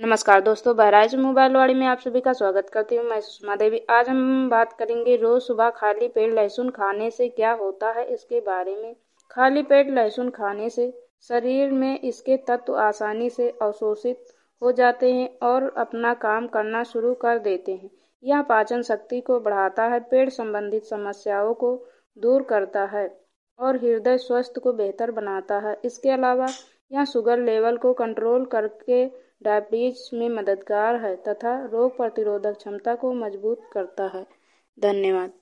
नमस्कार दोस्तों, बहराइच मोबाइल वाड़ी में आप सभी का स्वागत करती हूँ। मैं सुषमा देवी। आज हम बात करेंगे रोज सुबह खाली पेट लहसुन खाने से क्या होता है इसके बारे में। खाली पेट लहसुन खाने से शरीर में इसके तत्व आसानी से अवशोषित हो जाते हैं और अपना काम करना शुरू कर देते हैं। यह पाचन शक्ति को बढ़ाता है, पेट संबंधित समस्याओं को दूर करता है और हृदय स्वास्थ्य को बेहतर बनाता है। इसके अलावा यह शुगर लेवल को कंट्रोल करके डायबिटीज में मददगार है तथा रोग प्रतिरोधक क्षमता को मजबूत करता है। धन्यवाद।